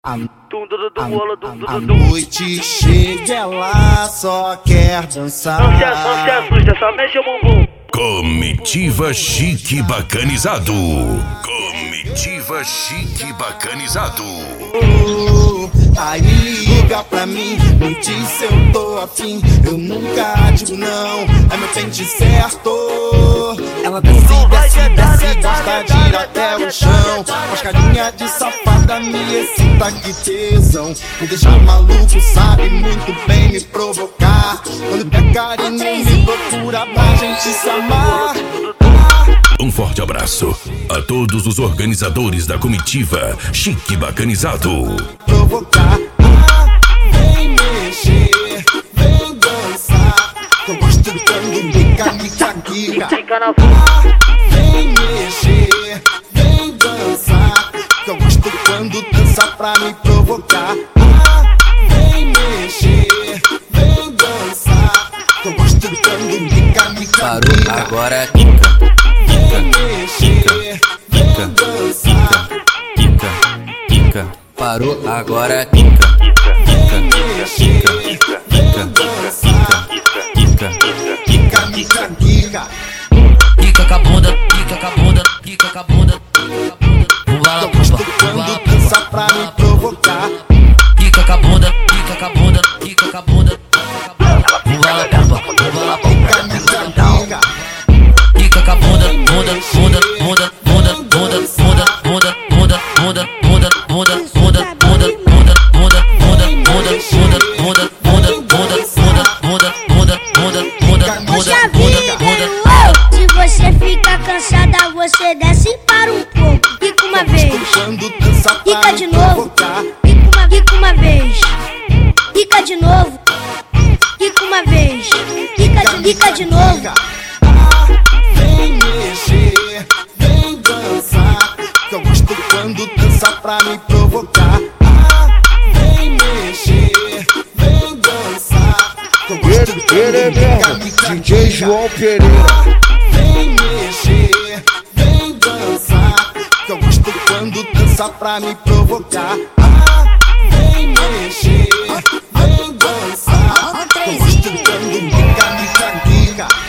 A noite chega, ela só quer dançar. Não se assusta, só mexe o bumbum. Comitiva Chique Bacanizado. Comitiva Chique Bacanizado. Aí liga pra mim, me diz se eu tô afim. Eu nunca digo não, é meu pente certo. Ela desce, gosta de ir até o chão. Mas carinha de safada me excita, que tesão. Me deixa maluco, sabe muito bem me provocar. Quando quer carinho me procura pra gente se amar. Um forte abraço a todos os organizadores da comitiva Chique Bacanizado. Provocar, vem mexer, vem dançar. Eu gosto quando fica. Vem mexer, vem dançar. Eu gosto quando dança pra me provocar. Vem mexer, vem dançar. Eu gosto quando fica. Parou, agora quica. Quica, parou, agora quica. Quica com a bunda, quica com a bunda, quica com a bunda. Eu gosto quando dança pra me provocar. Quica com a bunda, quica com a bunda, quica com a bunda. Quica com a bunda, Se você fica cansada, você desce para um pouco. Quica uma vez, quica de novo. Quica uma vez, quica de novo. Quica uma vez, quica de novo. Vem mexer, vem dançar. Eu gosto quando dança pra me provocar. Vem mexer, vem dançar. Eu gosto quando DJ João Pereira. Vem mexer, vem dançar. Eu gosto quando dança pra me provocar. Vem mexer, vem dançar. Eu gosto quando fica.